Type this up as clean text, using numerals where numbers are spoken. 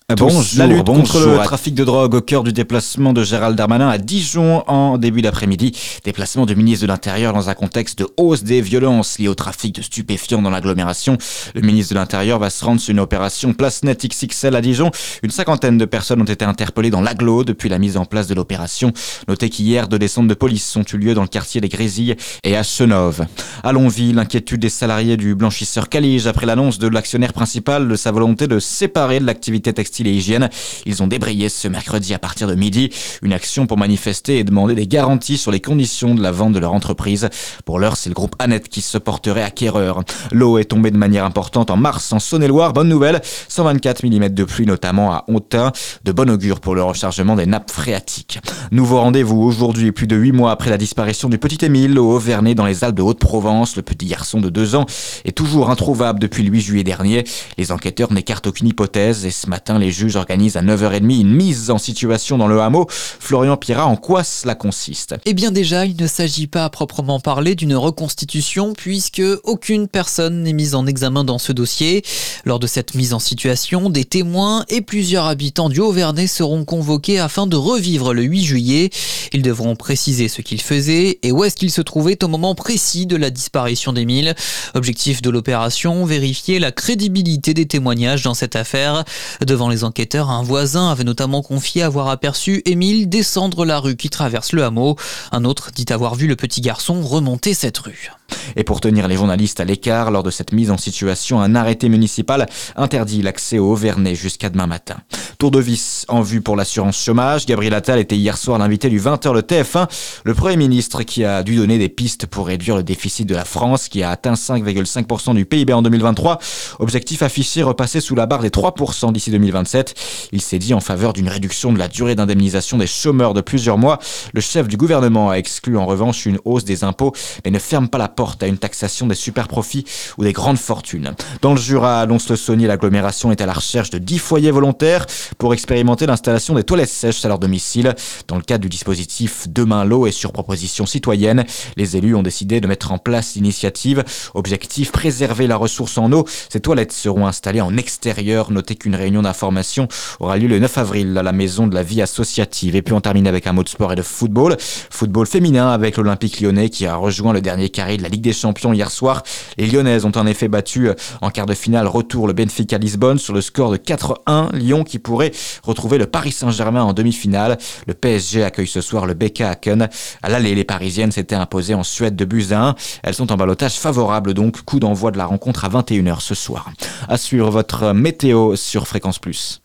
La lutte contre le Bonjour. trafic de drogue au cœur du déplacement de Gérald Darmanin à Dijon en début d'après-midi. Déplacement du ministre de l'Intérieur dans un contexte de hausse des violences liées au trafic de stupéfiants dans l'agglomération. Le ministre de l'Intérieur va se rendre sur une opération Place Net XXL à Dijon. Une cinquantaine de personnes ont été interpellées dans l'agglo depuis la mise en place de l'opération. Notez qu'hier, 2 descentes de police ont eu lieu dans le quartier des Grésilles et à Chenôve. À Longville, l'inquiétude des salariés du blanchisseur Calige après l'annonce de l'actionnaire principal de sa volonté de séparer de l'activité textile et hygiène. Ils ont débrayé ce mercredi à partir de midi. Une action pour manifester et demander des garanties sur les conditions de la vente de leur entreprise. Pour l'heure, c'est le groupe Annette qui se porterait acquéreur. L'eau est tombée de manière importante en mars en Saône-et-Loire. Bonne nouvelle, 124 mm de pluie notamment à Autun. De bon augure pour le rechargement des nappes phréatiques. Nouveau rendez-vous aujourd'hui, plus de 8 mois après la disparition du petit Émile au Haut-Vernay dans les Alpes de Haute-Provence. Le petit garçon de 2 ans est toujours introuvable depuis le 8 juillet dernier. Les enquêteurs n'écartent aucune hypothèse et ce matin, les juges organisent à 9h30 une mise en situation dans le hameau. Florian Pierrat, en quoi cela consiste ? Eh bien déjà, il ne s'agit pas à proprement parler d'une reconstitution puisque aucune personne n'est mise en examen dans ce dossier. Lors de cette mise en situation, des témoins et plusieurs habitants du Haut-Vernay seront convoqués afin de revivre le 8 juillet. Ils devront préciser ce qu'ils faisaient et où est-ce qu'ils se trouvaient au moment précis de la disparition d'Émile. Objectif de l'opération, vérifier la crédibilité des témoignages dans cette affaire. Devant les enquêteurs, un voisin avait notamment confié avoir aperçu Émile descendre la rue qui traverse le hameau. Un autre dit avoir vu le petit garçon remonter cette rue. Et pour tenir les journalistes à l'écart, lors de cette mise en situation, un arrêté municipal interdit l'accès au Haut-Vernay jusqu'à demain matin. Tour de vis en vue pour l'assurance chômage. Gabriel Attal était hier soir l'invité du 20h de TF1. Le Premier ministre qui a dû donner des pistes pour réduire le déficit de la France qui a atteint 5,5% du PIB en 2023. Objectif affiché, repasser sous la barre des 3% d'ici 2027. Il s'est dit en faveur d'une réduction de la durée d'indemnisation des chômeurs de plusieurs mois. Le chef du gouvernement a exclu en revanche une hausse des impôts mais ne ferme pas la porte à une taxation des super profits ou des grandes fortunes. Dans le Jura, à Lons-le-Saunier, l'agglomération est à la recherche de 10 foyers volontaires pour expérimenter l'installation des toilettes sèches à leur domicile. Dans le cadre du dispositif Demain l'eau et sur proposition citoyenne, les élus ont décidé de mettre en place l'initiative. Objectif, préserver la ressource en eau. Ces toilettes seront installées en extérieur. Notez qu'une réunion d'information aura lieu le 9 avril à la Maison de la Vie Associative. Et puis on termine avec un mot de sport et de football. Football féminin avec l'Olympique Lyonnais qui a rejoint le dernier carré de la Ligue des Champions hier soir. Les Lyonnaises ont en effet battu en quart de finale retour le Benfica Lisbonne sur le score de 4-1. Lyon qui pourrait retrouver le Paris Saint-Germain en demi-finale. Le PSG accueille ce soir le BK Häcken. À l'aller, les Parisiennes s'étaient imposées en Suède de buts à 1. Elles sont en ballottage favorable donc. Coup d'envoi de la rencontre à 21h ce soir. À suivre votre météo sur Fréquence Plus.